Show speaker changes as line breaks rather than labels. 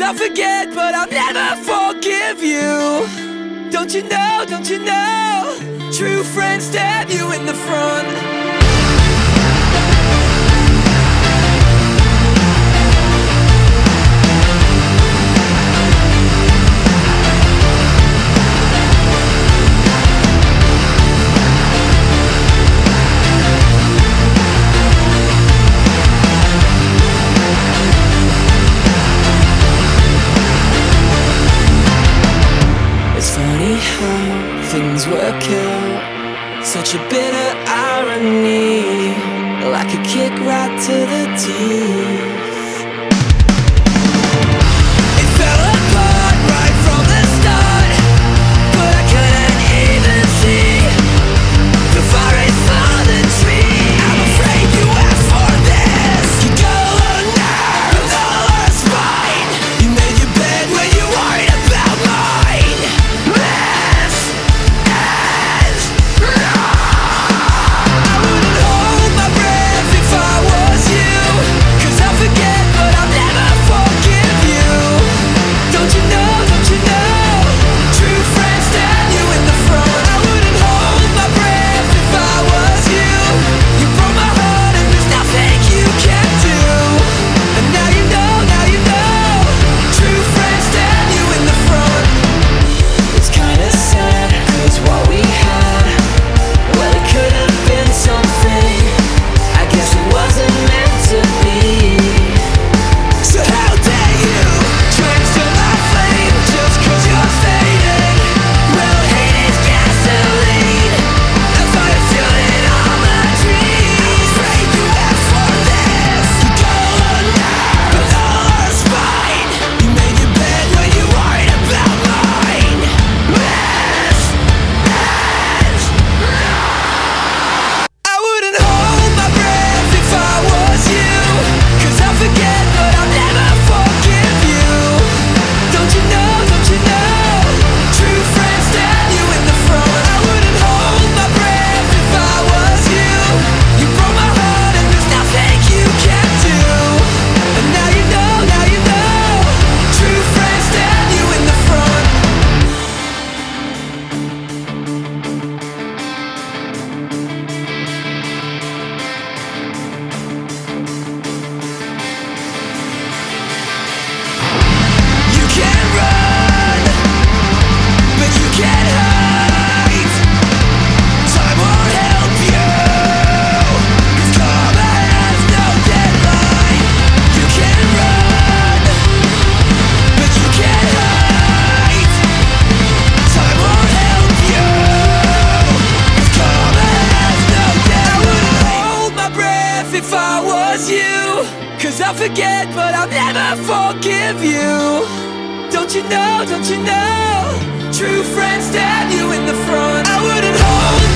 I'll forget, but I'll never forgive you. Don't you know, don't you know? True friends stab you in the front. It's funny how things work out, such a bitter irony, like a kick right to the teeth. It fell apart right from the start, but I couldn't even see the forest for the tree. I'm afraid you asked for this. You go alone now, with all our spine. You made your bed when you worried about mine. If I was you, 'cause I'll forget, but I'll never forgive you. Don't you know, don't you know? True friends stab you in the front. I wouldn't hold